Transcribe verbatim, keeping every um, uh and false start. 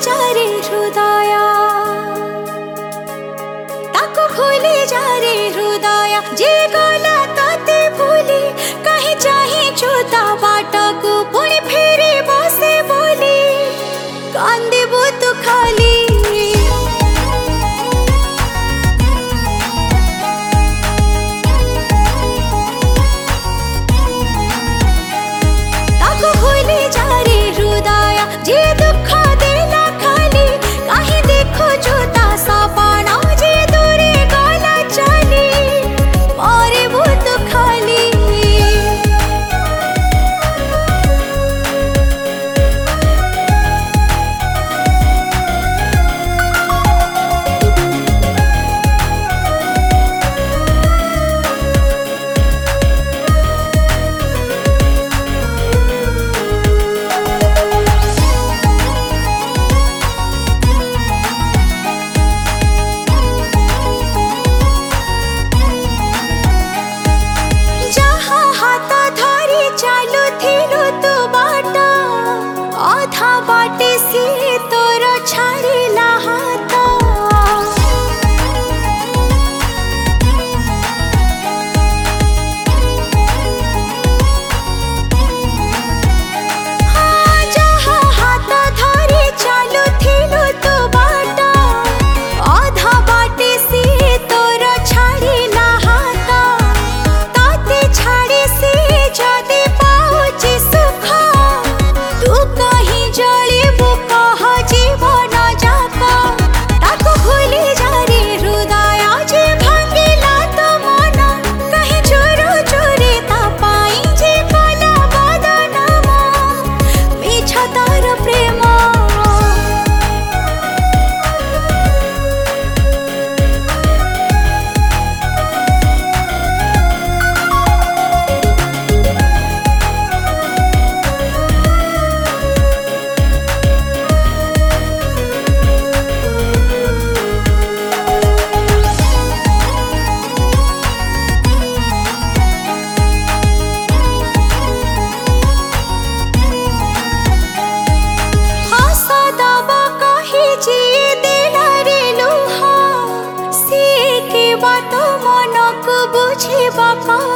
जा रे हृदय ताको भूली जा रे हृदय जे गला ताते भूली कहीं चाहे जोता बाटको पुणी फेरे बसे बोली कांदेबो तो खाली बाटे से तोर छाड़िला हाथ हाँ जहाँ हाथ धरे चालू थिलु तो बाट आधा बाटे से तोर छाड़िला हाथ ताते छाड़े से जदि पाउची सुख तू कहीं जलिबो कह जीवन जाक ताको भूली जा रे हृदय जे भांगिला तो मन कहीं चोरो चोरे ता पाई जे कला बदनाम मिछ तार प्रेम बात मन को बुझे बापा